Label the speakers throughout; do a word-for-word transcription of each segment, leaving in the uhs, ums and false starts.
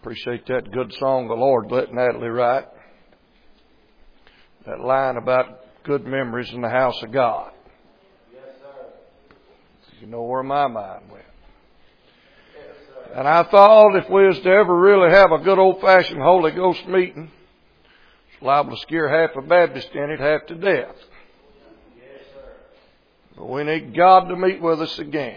Speaker 1: Appreciate that good song the Lord let Natalie write. That line about good memories in the house of God.
Speaker 2: Yes, sir.
Speaker 1: You know where my mind went. Yes, sir. And I thought if we was to ever really have a good old-fashioned Holy Ghost meeting, it's liable to scare half a Baptist in it half to death.
Speaker 2: Yes, sir.
Speaker 1: But we need God to meet with us again.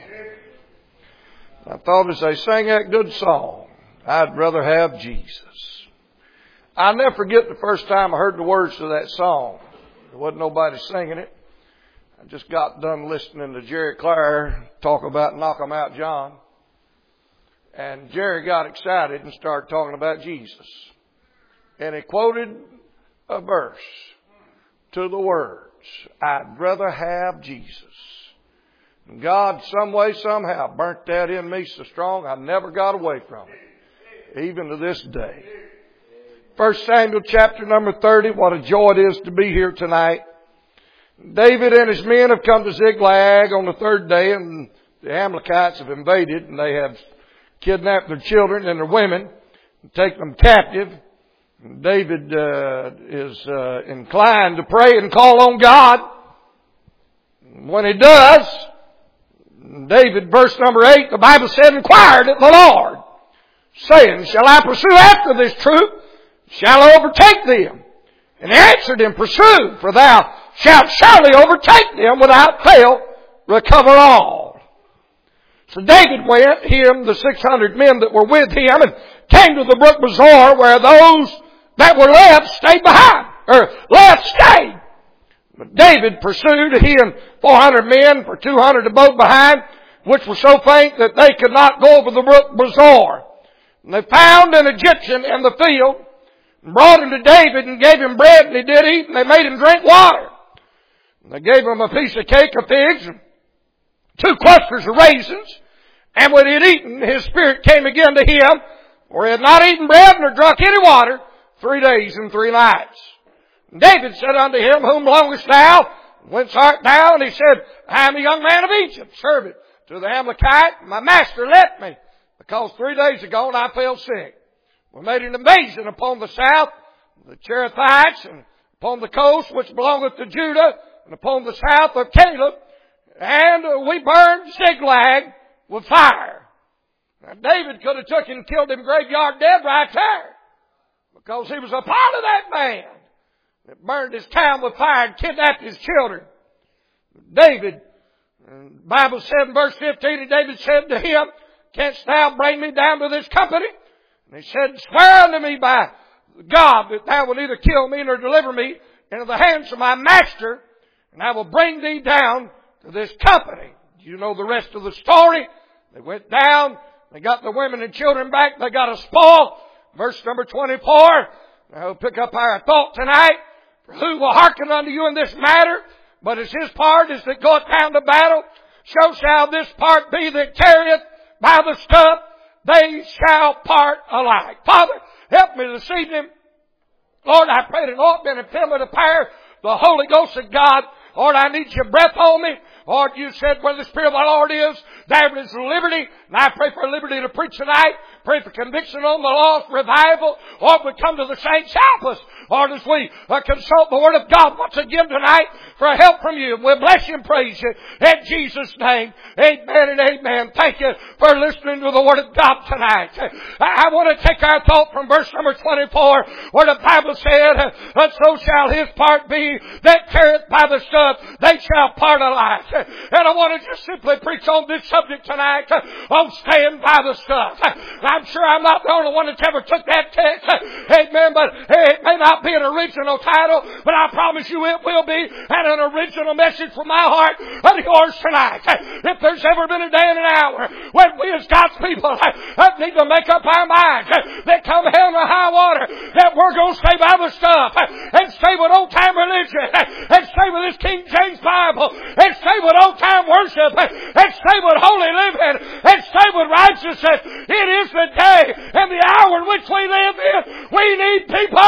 Speaker 1: I thought as they sang that good song, I'd rather have Jesus. I'll never forget the first time I heard the words to that song. There wasn't nobody singing it. I just got done listening to Jerry Clare talk about Knock 'em Out John. And Jerry got excited and started talking about Jesus. And he quoted a verse to the words, I'd rather have Jesus. And God, some way, somehow, burnt that in me so strong I never got away from it, even to this day. First Samuel chapter number thirty, what a joy it is to be here tonight. David and his men have come to Ziklag on the third day, and the Amalekites have invaded, and they have kidnapped their children and their women and taken them captive. And David uh, is uh, inclined to pray and call on God. When he does, David, verse number eight, the Bible said, inquired at the Lord, saying, shall I pursue after this troop? Shall I overtake them? And he answered him, pursue, for thou shalt surely overtake them without fail, recover all. So David went, him, the six hundred men that were with him, and came to the brook Bezor, where those that were left stayed behind, or left stayed. But David pursued, he and four hundred men, for two hundred abode behind, which were so faint that they could not go over the brook Bezor. And they found an Egyptian in the field, and brought him to David and gave him bread, and he did eat, and they made him drink water. And they gave him a piece of cake of figs and two clusters of raisins. And when he had eaten, his spirit came again to him, for he had not eaten bread nor drunk any water three days and three nights. And David said unto him, whom belongest thou? Whence art thou? And he said, I am a young man of Egypt, servant to the Amalekite. My master left me, because three days ago I fell sick. We made an invasion upon the south, the Cherethites, and upon the coast which belongeth to Judah, and upon the south of Caleb, and we burned Ziklag with fire. Now David could have took and killed him graveyard dead right there, because he was a part of that man that burned his town with fire and kidnapped his children. David, the Bible said in verse fifteen, and David said to him, canst thou bring me down to this company? And he said, swear unto me by God that thou wilt neither kill me nor deliver me into the hands of my master, and I will bring thee down to this company. You know the rest of the story. They went down, they got the women and children back, they got a spoil. Verse number twenty-four. Now we'll pick up our thought tonight. For who will hearken unto you in this matter? But as his part is that goeth down to battle, so shall this part be that carrieth by the stuff. They shall part alike. Father, help me this evening. Lord, I pray that Lord, been and fill me the power, the Holy Ghost of God. Lord, I need your breath on me. Lord, you said where the Spirit of the Lord is, there is liberty. And I pray for liberty to preach tonight. Pray for conviction on the lost, revival. Lord, we come to the saints, help us. Lord, as we uh, consult the Word of God once again tonight for help from you. We'll bless you and praise you in Jesus' name. Amen and amen. Thank you for listening to the Word of God tonight. I, I want to take our thought from verse number twenty-four, where the Bible said, uh, so shall his part be that careth by the stuff, they shall part alike. And I want to just simply preach on this subject tonight, uh, on staying by the stuff. I'm sure I'm not the only one that's ever took that text. Amen. But it may not be an original title, but I promise you it will be, and an original message from my heart and yours tonight. If there's ever been a day and an hour when we as God's people need to make up our minds that come hell or high water, that we're going to stay by the stuff and stay with old time religion and stay with this King James Bible and stay with old time worship and stay with holy living and stay with righteousness. It is the day and the hour in which we live in. We need people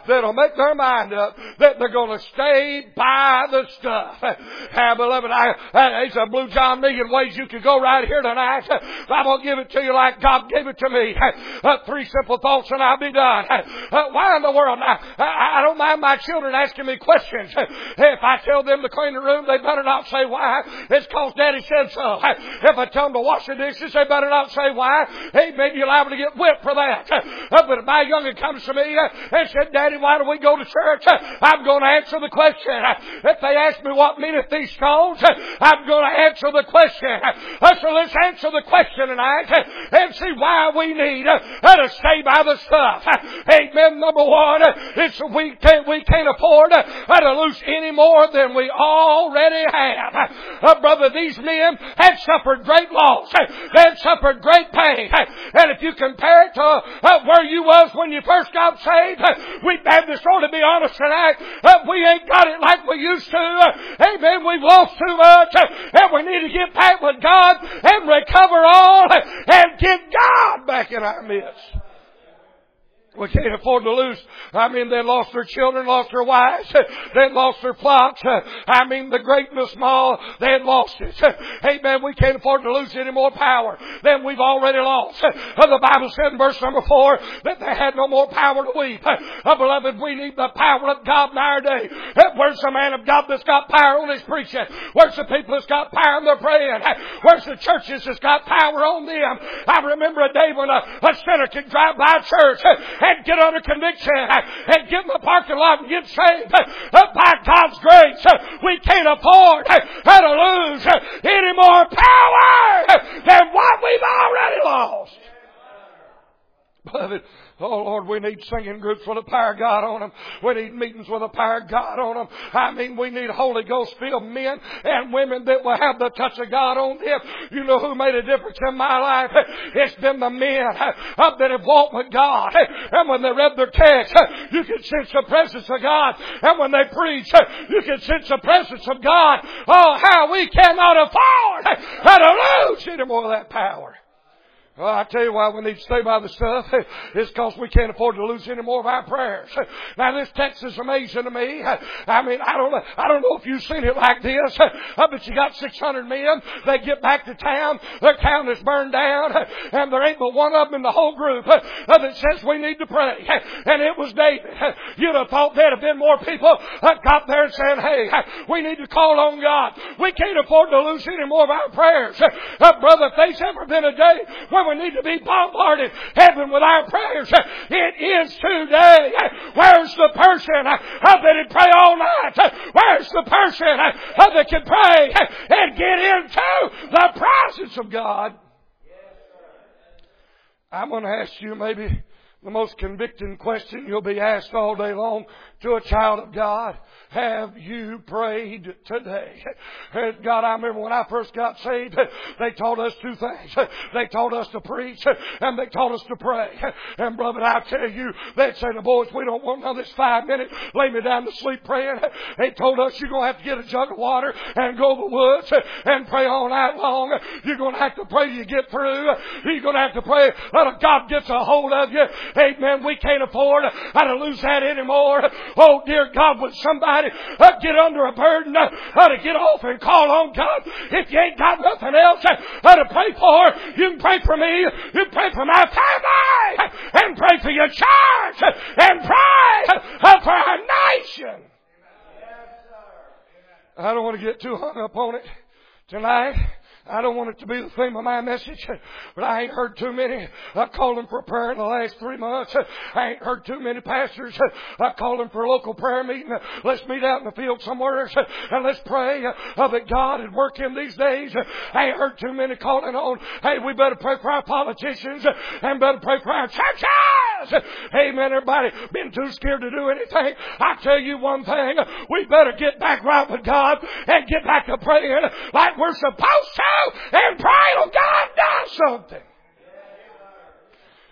Speaker 1: that'll make their mind up that they're going to stay by the stuff. Ah, beloved, I, I, there's a Blue John million ways you could go right here tonight. I'm going to give it to you like God gave it to me. Uh, three simple thoughts and I'll be done. Uh, why in the world? I, I, I don't mind my children asking me questions. If I tell them to clean the room, they better not say why. It's because Daddy said so. If I tell them to wash the dishes, they better not say why. Hey, maybe you're liable to get whipped for that. Uh, but if my youngin comes to me and said, Daddy, why do we go to church? I'm going to answer the question. If they ask me what meaneth these stones, I'm going to answer the question. So let's answer the question tonight and see why we need to stay by the stuff. Amen. Number one, it's we can't, we can't afford to lose any more than we already have. Uh, brother, these men had suffered great loss. They had suffered great pain. And if you compare it to uh, where you was when you first got saved, uh, we had to sort of be honest tonight. Uh, we ain't got it like we used to. Uh, amen. We've lost too much. Uh, and we need to get back with God and recover all uh, and get God back in our midst. We can't afford to lose. I mean, they lost their children, lost their wives. They lost their flocks. I mean, the great and the small, they had lost it. Amen. We can't afford to lose any more power than we've already lost. The Bible said in verse number four that they had no more power to weep. Oh, beloved, we need the power of God in our day. Where's the man of God that's got power on his preaching? Where's the people that's got power in their praying? Where's the churches that's got power on them? I remember a day when a, a sinner could drive by church and get under conviction and get in the parking lot and get saved. By God's grace, we can't afford to lose any more power than what we've already lost. Beloved, oh Lord, we need singing groups with the power of God on them. We need meetings with the power of God on them. I mean, we need Holy Ghost filled men and women that will have the touch of God on them. You know who made a difference in my life? It's been the men that have walked with God. And when they read their text, you can sense the presence of God. And when they preach, you can sense the presence of God. Oh, how we cannot afford to lose any more of that power. Well, I tell you why we need to stay by the stuff. It's because we can't afford to lose any more of our prayers. Now, this text is amazing to me. I mean, I don't know, I don't know if you've seen it like this, but you got six hundred men. They get back to town. Their town is burned down, and there ain't but one of them in the whole group that says we need to pray. And it was David. You'd have thought there'd have been more people that got there and said, hey, we need to call on God. We can't afford to lose any more of our prayers. Uh, brother, if there's ever been a day when we need to be bombarded heaven with our prayers, it is today. Where's the person that can pray all night? Where's the person that can pray and get into the presence of God? I'm going to ask you maybe the most convicting question you'll be asked all day long to a child of God. Have you prayed today? God, I remember when I first got saved, they taught us two things. They taught us to preach and they taught us to pray. And brother, I tell you, they'd say to the boys, we don't want none of this five minutes. Lay me down to sleep praying. They told us you're going to have to get a jug of water and go to the woods and pray all night long. You're going to have to pray till you get through. You're going to have to pray until God gets a hold of you. Amen. We can't afford to lose that anymore. Oh, dear God, would somebody Uh, get under a burden uh, uh, to get off and call on God? If you ain't got nothing else uh, to pray for, you can pray for me, you can pray for my family, uh, and pray for your church, uh, and pray uh, for our nation. I don't want to get too hung up on it tonight. I don't want it to be the theme of my message, but I ain't heard too many uh, calling for prayer in the last three months. I ain't heard too many pastors uh, calling for a local prayer meeting. Let's meet out in the field somewhere and let's pray uh, that God would work in these days. I ain't heard too many calling on, hey, we better pray for our politicians and better pray for our churches. Amen. Everybody been too scared to do anything. I tell you one thing, we better get back right with God and get back to praying like we're supposed to. And pray till God does something.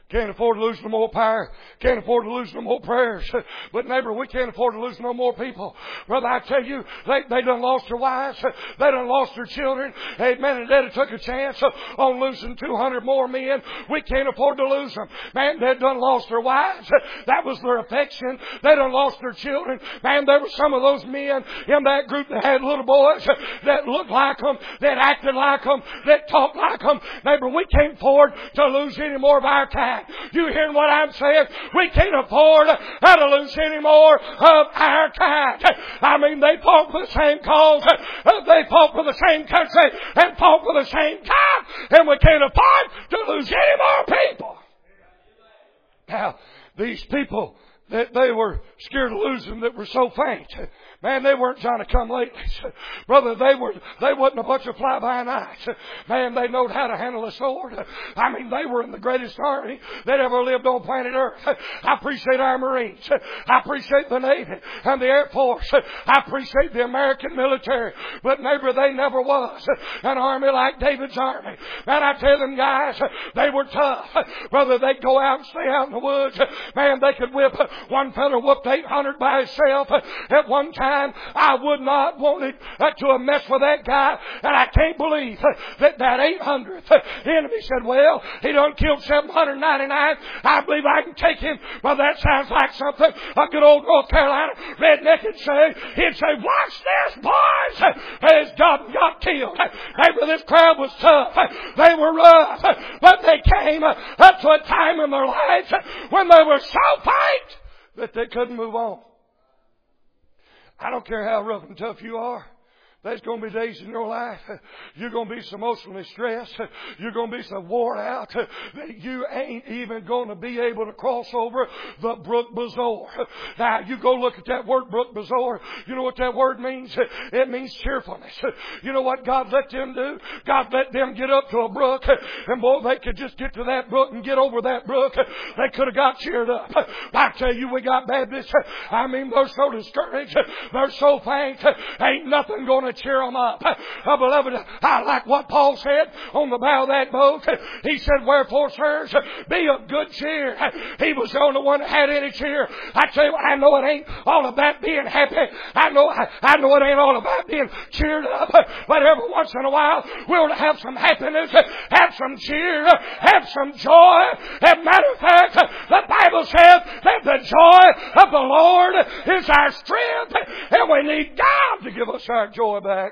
Speaker 1: Can't afford to lose no more power. Can't afford to lose no more prayers. But neighbor, we can't afford to lose no more people. Brother, I tell you, they, they done lost their wives. They done lost their children. Amen. And they'd have took a chance on losing two hundred more men. We can't afford to lose them. Man, they done lost their wives. That was their affection. They done lost their children. Man, there were some of those men in that group that had little boys that looked like them, that acted like them, that talked like them. Neighbor, we can't afford to lose any more of our kind. You hearing what I'm saying? We can't afford uh, to lose any more of our kind. I mean, they fought for the same cause. Uh, they fought for the same country and fought for the same time. And we can't afford to lose any more people. Now, these people that they were scared of losing that were so faint. Man, they weren't trying to come lately. Brother, they were, they wasn't a bunch of fly-by-nights. Man, they knowed how to handle a sword. I mean, they were in the greatest army that ever lived on planet Earth. I appreciate our Marines. I appreciate the Navy and the Air Force. I appreciate the American military. But neighbor, they never was an army like David's army. Man, I tell them guys, they were tough. Brother, they'd go out and stay out in the woods. Man, they could whip, one fella whooped eight hundred by himself at one time. I would not want it to mess with that guy. And I can't believe that that eight hundredth enemy said, well, he done killed seven hundred ninety-nine. I believe I can take him. Well, that sounds like something a good old North Carolina redneck would say. He'd say, watch this, boys. As God got killed. Neighbor, this crowd was tough. They were rough. But they came up to a time in their lives when they were so faint that they couldn't move on. I don't care how rough and tough you are. There's going to be days in your life you're going to be so emotionally stressed. You're going to be so worn out that you ain't even going to be able to cross over the Brook Bazaar. Now, you go look at that word Brook Bazaar. You know what that word means? It means cheerfulness. You know what God let them do? God let them get up to a brook. And boy, they could just get to that brook and get over that brook. They could have got cheered up. I tell you, we got Baptists. I mean, they're so discouraged. They're so faint. Ain't nothing going to cheer them up. Oh, beloved, I like what Paul said on the bow of that boat. He said, wherefore, sirs, be of good cheer. He was the only one that had any cheer. I tell you, I know it ain't all about being happy. I know, I, I know it ain't all about being cheered up. But every once in a while, we'll have some happiness, have some cheer, have some joy. As a matter of fact, the Bible says that the joy of the Lord is our strength, and we need God to give us our joy back.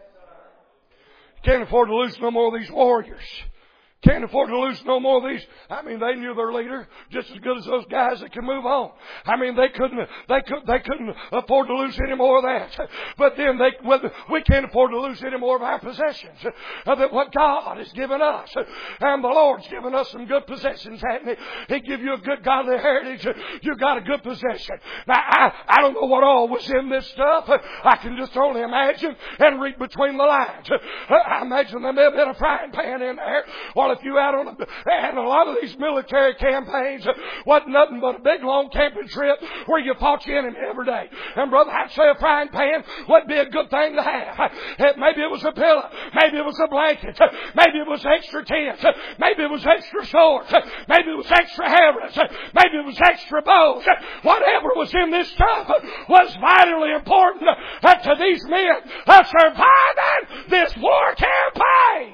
Speaker 1: Can't afford to lose no more of these warriors. Can't afford to lose no more of these. I mean, they knew their leader just as good as those guys that can move on. I mean, they couldn't, they could, they couldn't afford to lose any more of that. But then they, well, we can't afford to lose any more of our possessions. Uh, that what God has given us. And the Lord's given us some good possessions, hasn't He? He give you a good godly heritage. You got a good possession. Now, I, I don't know what all was in this stuff. I can just only imagine and read between the lines. I imagine there may have been a frying pan in there. Or if you out on a, and a lot of these military campaigns wasn't nothing but a big long camping trip where you fought your enemy every day. And brother, I'd say a frying pan would be a good thing to have. Maybe it was a pillow. Maybe it was a blanket. Maybe it was extra tents. Maybe it was extra swords. Maybe it was extra hammers. Maybe it was extra bows. Whatever was in this stuff was vitally important to these men surviving this war campaign.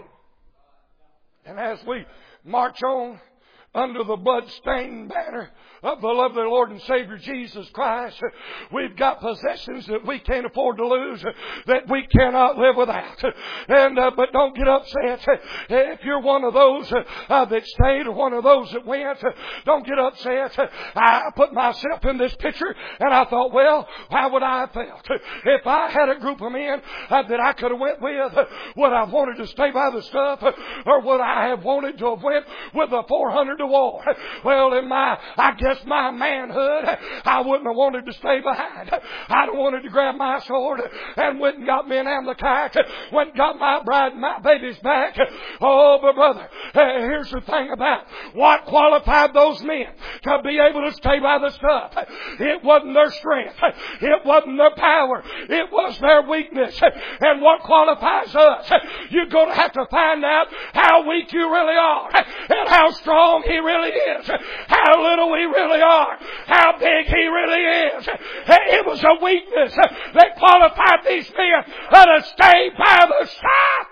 Speaker 1: And as we march on under the blood-stained banner of the lovely Lord and Savior Jesus Christ, we've got possessions that we can't afford to lose, that we cannot live without. And uh, but don't get upset if you're one of those uh, that stayed or one of those that went. Don't get upset. I put myself in this picture and I thought, well, how would I have felt if I had a group of men uh, that I could have went with? Would I have wanted to stay by the stuff, or would I have wanted to have went with the four hundred to war? Well, in my, I guess my manhood, I wouldn't have wanted to stay behind. I'd have wanted to grab my sword and went and got me an Amalekite, went and got my bride and my babies back. Oh, but brother, here's the thing about what qualified those men to be able to stay by the stuff. It wasn't their strength. It wasn't their power. It was their weakness. And what qualifies us? You're going to have to find out how weak you really are and how strong He really is. How little we really are. How big He really is. It was a weakness that qualified these men to stay by the stuff.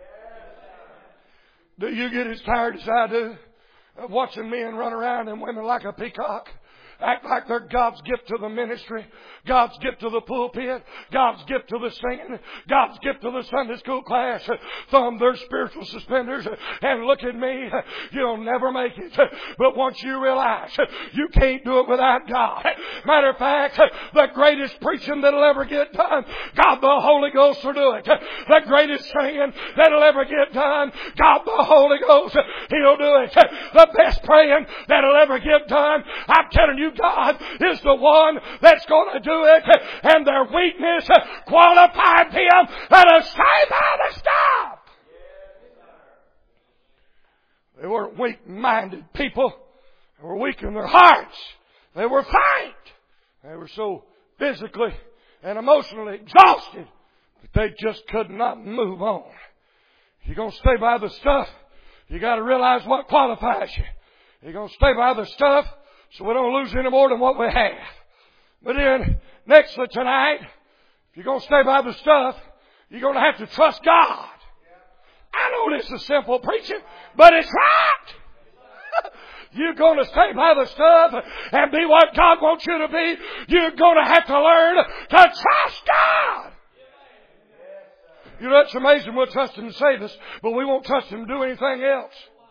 Speaker 1: Do you get as tired as I do of watching men run around and women like a peacock? Act like they're God's gift to the ministry, God's gift to the pulpit, God's gift to the singing, God's gift to the Sunday school class. Thumb their spiritual suspenders and look at me. You'll never make it. But once you realize you can't do it without God. Matter of fact, the greatest preaching that'll ever get done, God the Holy Ghost will do it. The greatest singing that'll ever get done, God the Holy Ghost, He'll do it. The best praying that'll ever get done, I'm telling you, God is the one that's going to do it, and their weakness qualified them to stay by the stuff. They weren't weak-minded people. They were weak in their hearts. They were faint. They were so physically and emotionally exhausted that they just could not move on. If you're going to stay by the stuff, you got to realize what qualifies you. You're going to stay by the stuff so we don't lose any more than what we have. But then, next to tonight, if you're going to stay by the stuff, you're going to have to trust God. I know this is simple preaching, but it's right. You're going to stay by the stuff and be what God wants you to be. You're going to have to learn to trust God. You know, it's amazing we'll trust Him to save us, but we won't trust Him to do anything else.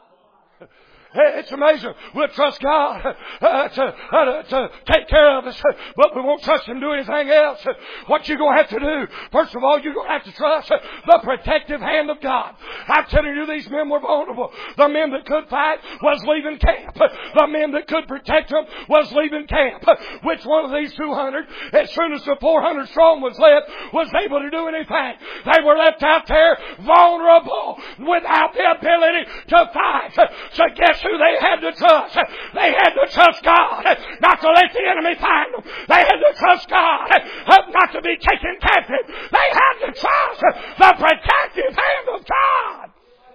Speaker 1: It's amazing. We'll trust God uh, to, uh, to take care of us, but we won't trust Him to do anything else. What you're going to have to do, first of all, you're going to have to trust the protective hand of God. I'm telling you, these men were vulnerable. The men that could fight was leaving camp. The men that could protect them was leaving camp. Which one of these two hundred, as soon as the four hundred strong was left, was able to do anything? They were left out there vulnerable without the ability to fight. So guess who they had to trust? They had to trust God, not to let the enemy find them. They had to trust God, not to be taken captive. They had to trust the protective hand of God.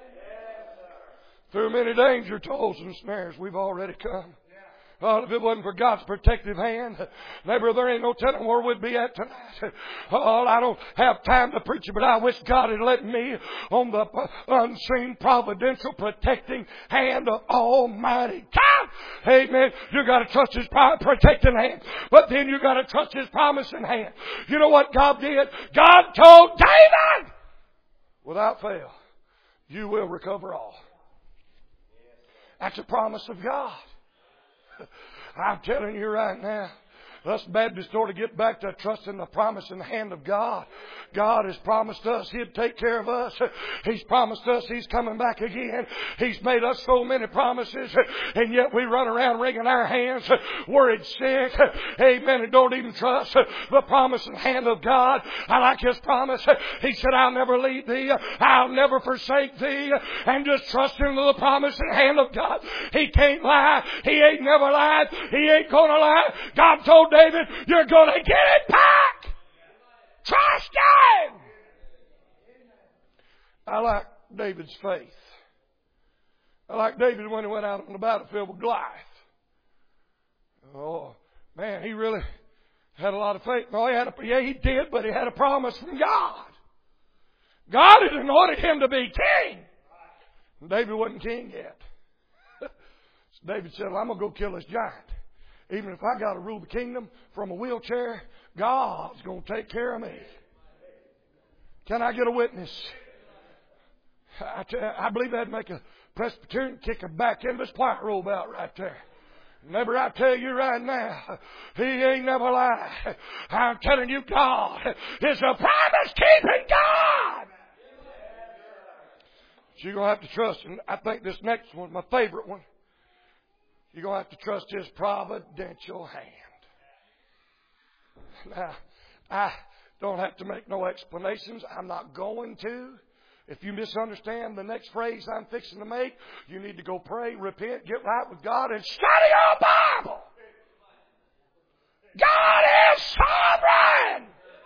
Speaker 1: Through many danger, toils, and snares, we've already come. Oh, if it wasn't for God's protective hand, neighbor, there ain't no telling where we'd be at tonight. Oh, I don't have time to preach it, but I wish God had let me on the unseen, providential, protecting hand of Almighty God. Amen. You got to trust His protecting hand, but then you got to trust His promising hand. You know what God did? God told David, without fail, you will recover all. That's a promise of God. I'm telling you right now, us Baptists ought to get back to trusting the promise in the hand of God. God has promised us He'd take care of us. He's promised us He's coming back again. He's made us so many promises, and yet we run around wringing our hands, worried sick. Amen. And don't even trust the promise in the hand of God. I like His promise. He said, I'll never leave thee. I'll never forsake thee. And just trust in the promise in the hand of God. He can't lie. He ain't never lied. He ain't gonna lie. God told David, you're going to get it back. Trust Him. I like David's faith. I like David when he went out on the battlefield with Goliath. Oh, man, he really had a lot of faith. No, he had a, yeah, he did, but he had a promise from God. God had anointed him to be king. And David wasn't king yet. So David said, well, I'm going to go kill this giant. Even if I got to rule the kingdom from a wheelchair, God's going to take care of me. Can I get a witness? I, tell, I believe that'd make a Presbyterian kick a back end of his white robe out right there. Never, I tell you right now, He ain't never lied. I'm telling you, God is a promise-keeping God. So you're going to have to trust Him. I think this next one, my favorite one, you're going to have to trust His providential hand. Now, I don't have to make no explanations. I'm not going to. If you misunderstand the next phrase I'm fixing to make, you need to go pray, repent, get right with God, and study your Bible. God is sovereign.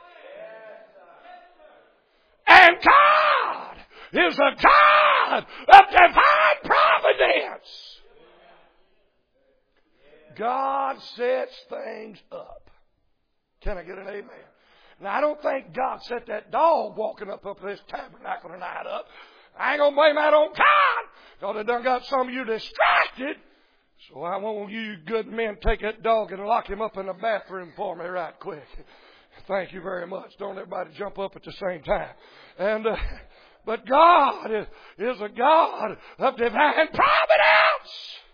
Speaker 1: And God is a God of divine providence. God sets things up. Can I get an amen? Now, I don't think God set that dog walking up up this tabernacle tonight up. I ain't going to blame that on God. Because they done got some of you distracted. So I want you good men take that dog and lock him up in the bathroom for me right quick. Thank you very much. Don't everybody jump up at the same time. And uh, but God is, is a God of divine providence.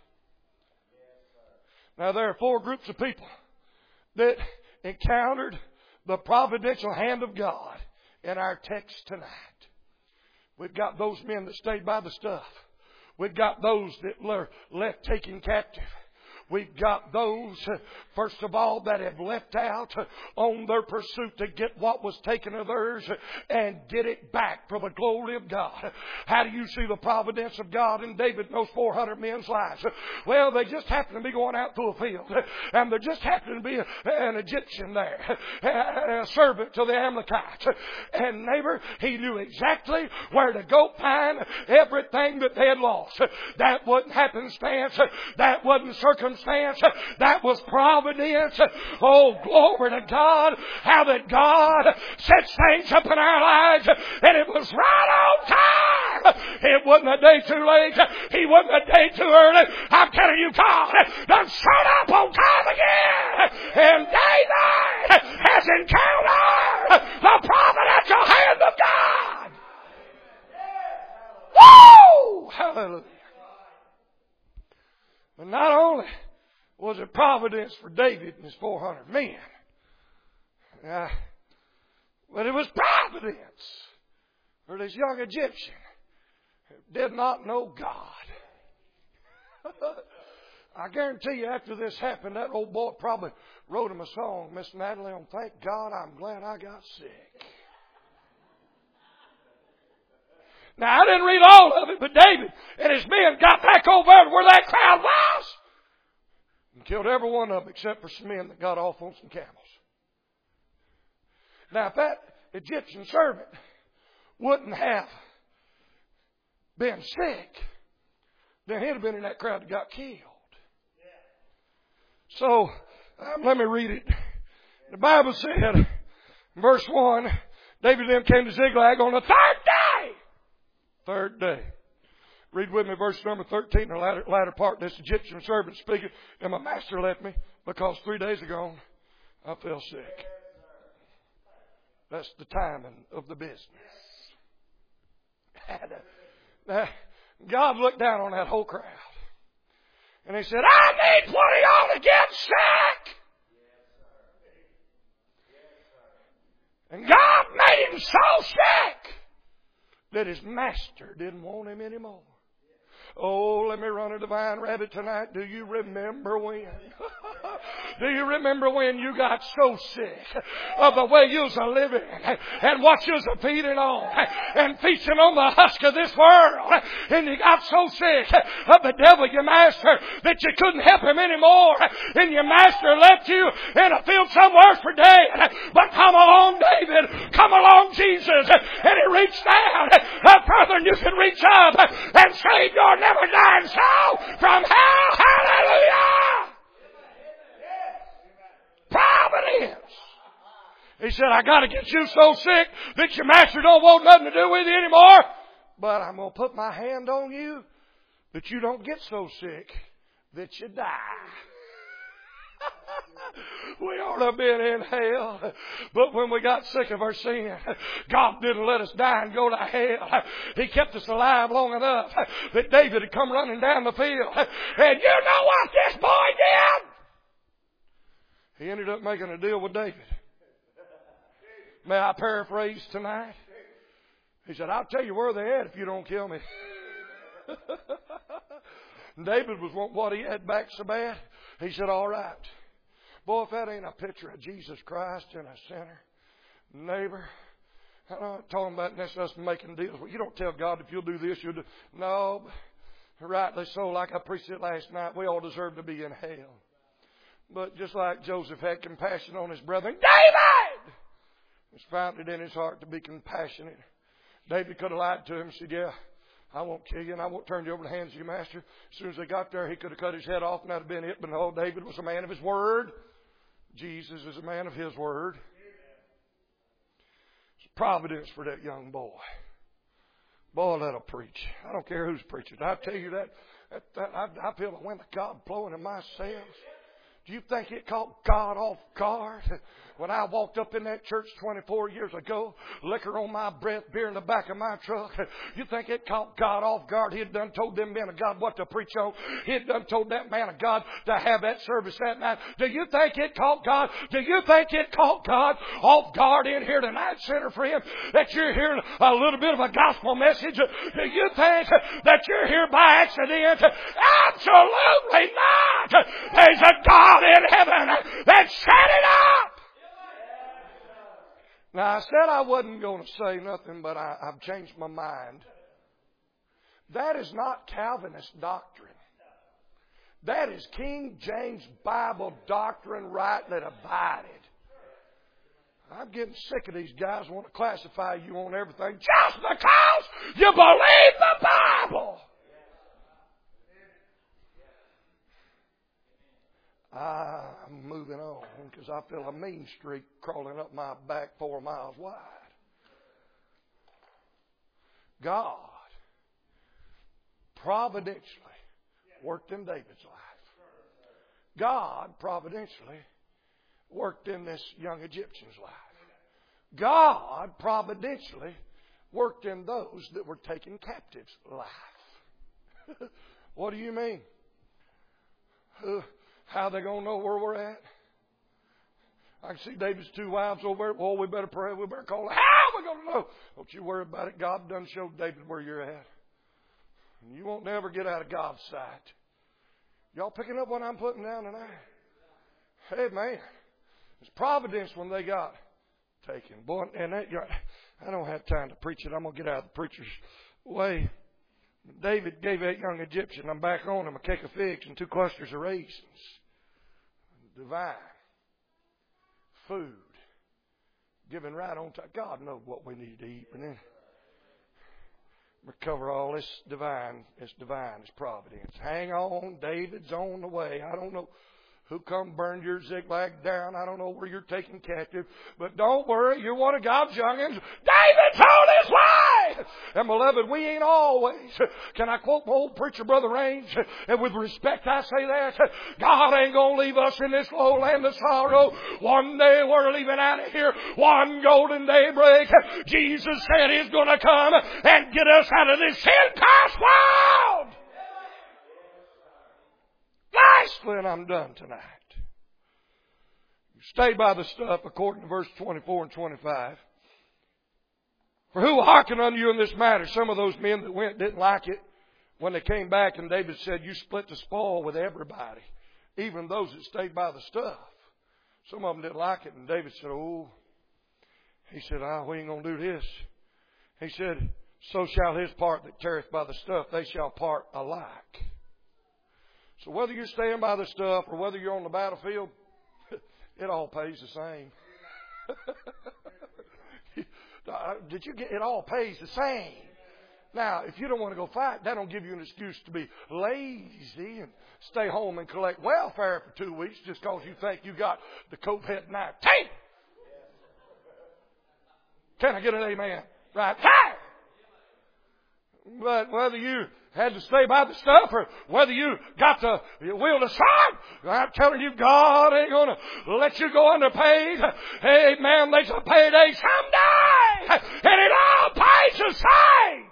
Speaker 1: Now there are four groups of people that encountered the providential hand of God in our text tonight. We've got those men that stayed by the stuff. We've got those that were left taken captive. We've got those, first of all, that have left out on their pursuit to get what was taken of theirs and get it back for the glory of God. How do you see the providence of God in David and those four hundred men's lives? Well, they just happened to be going out to a field, and there just happened to be an Egyptian there, a servant to the Amalekites. And neighbor, he knew exactly where to go find everything that they had lost. That wasn't happenstance. That wasn't circumstance. That was providence. Oh, glory to God. How that God sets things up in our lives. And it was right on time. It wasn't a day too late. He wasn't a day too early. I'm telling you, God done showed up on time again. And David has encountered the providential hand of God. Woo! Hallelujah. But not only was it providence for David and his four hundred men, uh, but it was providence for this young Egyptian who did not know God. I guarantee you after this happened, that old boy probably wrote him a song, Miss Natalie, on Thank God I'm Glad I Got Sick. Now, I didn't read all of it, but David and his men got back over there where that crowd was and killed every one of them except for some men that got off on some camels. Now, if that Egyptian servant wouldn't have been sick, then he'd have been in that crowd that got killed. So, um, let me read it. The Bible said, verse one, David then came to Ziklag on the third day. Third day. Read with me verse number thirteen, the latter, latter part. This Egyptian servant speaking, and my master left me because three days ago I fell sick. That's the timing of the business. Now, God looked down on that whole crowd. And he said, I need one of y'all to get sick. And God made him so sick that his master didn't want him anymore. Oh, let me run a divine rabbit tonight. Do you remember when? Do you remember when you got so sick of the way you was a living and what you was a feeding on and feasting on the husk of this world, and you got so sick of the devil, your master, that you couldn't help him anymore, and your master left you in a field somewhere for dead. But come along, David, come along, Jesus, and he reached down further than you can reach up and saved your never dying soul from hell. Hallelujah! Providence. He said, I got to get you so sick that your master don't want nothing to do with you anymore. But I'm going to put my hand on you that you don't get so sick that you die. We ought to have been in hell. But when we got sick of our sin, God didn't let us die and go to hell. He kept us alive long enough that David had come running down the field. And you know what this boy did? He ended up making a deal with David. May I paraphrase tonight? He said, I'll tell you where they're at if you don't kill me. David was wanting what he had back so bad. He said, all right. Boy, if that ain't a picture of Jesus Christ in a sinner, neighbor, I'm not talking about this us making deals. Well, you don't tell God if you'll do this, you'll do. No, rightly so. Like I preached it last night, we all deserve to be in hell. But just like Joseph had compassion on his brethren, David was found it in his heart to be compassionate. David could have lied to him and said, yeah, I won't kill you and I won't turn you over to the hands of your master. As soon as they got there, he could have cut his head off and that'd have been it. But no, David was a man of his word. Jesus is a man of his word. It's providence for that young boy. Boy, let him preach. I don't care who's preaching. I tell you that, that, that I, I feel the wind of God blowing in my sails. Do you think it caught God off guard? When I walked up in that church twenty-four years ago, liquor on my breath, beer in the back of my truck, you think it caught God off guard? He had done told them men of God what to preach on. He had done told that man of God to have that service that night. Do you think it caught God? Do you think it caught God off guard in here tonight, sinner friend, that you're hearing a little bit of a gospel message? Do you think that you're here by accident? Absolutely not! There's a God in heaven that set it up! Now, I said I wasn't going to say nothing, but I, I've changed my mind. That is not Calvinist doctrine. That is King James Bible doctrine, rightly divided. I'm getting sick of these guys who want to classify you on everything just because you believe the Bible. I'm moving on because I feel a mean streak crawling up my back four miles wide. God providentially worked in David's life. God providentially worked in this young Egyptian's life. God providentially worked in those that were taken captive's life. What do you mean? Uh, How are they going to know where we're at? I can see David's two wives over there. Well, we better pray. We better call. How are we going to know? Don't you worry about it. God done showed David where you're at. And you won't never get out of God's sight. Y'all picking up what I'm putting down tonight? Hey, man. It's providence when they got taken. Boy, and that, I don't have time to preach it. I'm going to get out of the preacher's way. David gave that young Egyptian, I'm back on him, a cake of figs and two clusters of raisins. Divine. Food. Given right on time. God knows what we need to eat. And then recover all this divine. It's divine. It's providence. Hang on. David's on the way. I don't know who come burned your zigzag down. I don't know where you're taken captive. But don't worry. You're one of God's youngins. David's on his way. And beloved, we ain't always. Can I quote my old preacher, Brother Raines? And with respect, I say that. God ain't going to leave us in this low land of sorrow. One day we're leaving out of here. One golden daybreak. Jesus said He's going to come and get us out of this sin-cursed world. Lastly, and I'm done tonight. Stay by the stuff according to verse twenty-four and twenty-five. For who will hearken unto you in this matter? Some of those men that went didn't like it. When they came back and David said, you split the spoil with everybody. Even those that stayed by the stuff. Some of them didn't like it. And David said, oh. He said, ah, we ain't going to do this. He said, so shall his part that tarrieth by the stuff, they shall part alike. So whether you're staying by the stuff or whether you're on the battlefield, it all pays the same. Did you get it? All pays the same. Now, if you don't want to go fight, that don't give you an excuse to be lazy and stay home and collect welfare for two weeks just because you think you got the coat head knife. Take! Can I get an amen? Right? Hey! But whether you had to stay by the stuff or whether you got to wield a sword, I'm telling you, God ain't going to let you go underpaid. Hey, man, there's a payday someday, and it all pays the same.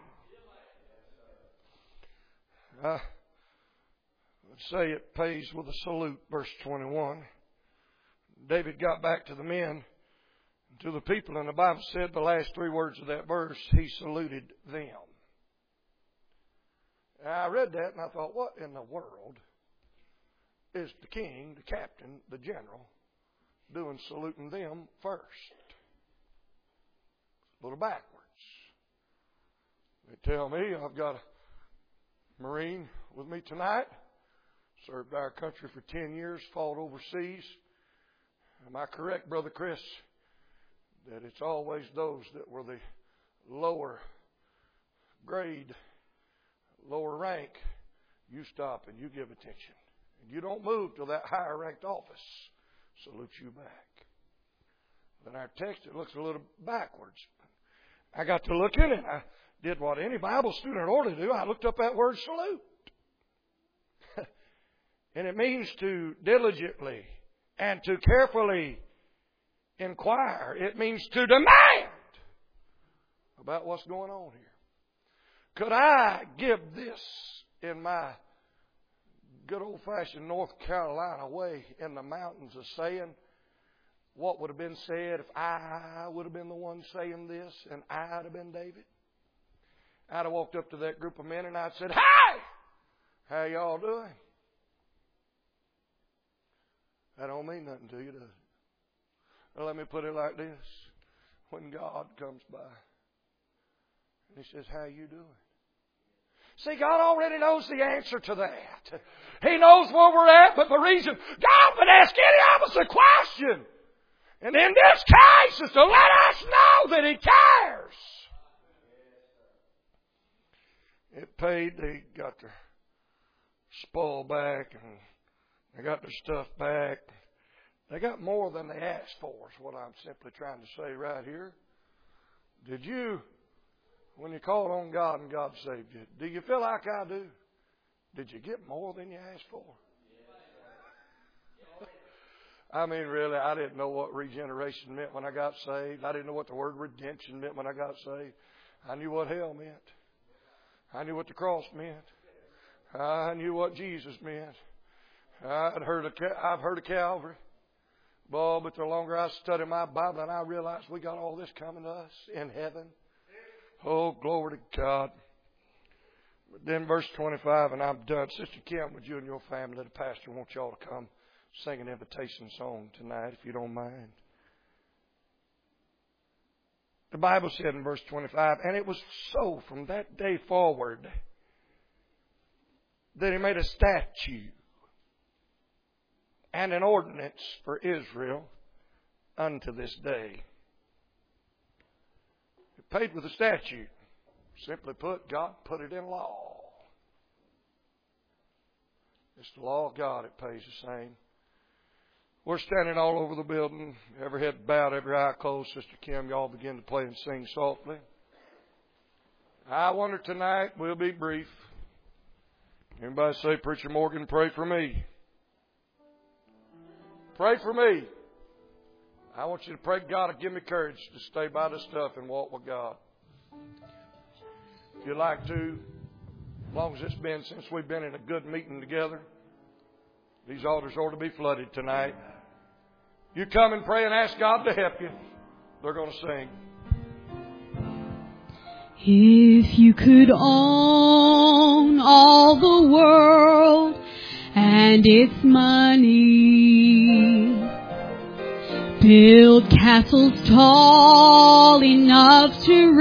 Speaker 1: Uh, let's say it pays with a salute, verse twenty-one. David got back to the men, to the people, and the Bible said the last three words of that verse, he saluted them. And I read that and I thought, what in the world is the king, the captain, the general doing saluting them first? a little backwards. They tell me I've got a Marine with me tonight, served our country for ten years, fought overseas. Am I correct, Brother Chris, that it's always those that were the lower grade, lower rank, you stop and you give attention. And you don't move till that higher ranked office salutes you back. But in our text, it looks a little backwards. I got to look in it. I did what any Bible student ought to do. I looked up that word salute. And it means to diligently and to carefully inquire. It means to demand about what's going on here. Could I give this in my good old-fashioned North Carolina way in the mountains of saying what would have been said if I would have been the one saying this and I'd have been David? I'd have walked up to that group of men and I'd said, "Hey! How y'all doing?" That don't mean nothing to you, does it? Well, let me put it like this. When God comes by and He says, "How you doing?" See, God already knows the answer to that. He knows where we're at, but the reason God would ask any of us a question, and in this case, is to let us know that He cares. It paid. They got their spoil back, and they got their stuff back. They got more than they asked for, is what I'm simply trying to say right here. Did you, when you called on God and God saved you, do you feel like I do? Did you get more than you asked for? I mean, really, I didn't know what regeneration meant when I got saved. I didn't know what the word redemption meant when I got saved. I knew what hell meant. I knew what the cross meant. I knew what Jesus meant. I'd heard of, I've heard of Calvary. Boy, but the longer I study my Bible, and I realize we got all this coming to us in heaven. Oh, glory to God. But then verse twenty-five, and I'm done. Sister Kim, would you and your family, the pastor, want y'all to come sing an invitation song tonight, if you don't mind. The Bible said in verse twenty-five, and it was so from that day forward that He made a statute and an ordinance for Israel unto this day. It paid with a statute. Simply put, God put it in law. It's the law of God. It pays the same. We're standing all over the building. Every head bowed, every eye closed. Sister Kim, y'all begin to play and sing softly. I wonder tonight, we'll be brief. Everybody say, Preacher Morgan, pray for me. Pray for me. I want you to pray God to give me courage to stay by the stuff and walk with God. If you'd like to, as long as it's been since we've been in a good meeting together, these altars ought to be flooded tonight. You come and pray and ask God to help you. They're going to sing.
Speaker 3: If you could own all the world and its money, build castles tall enough to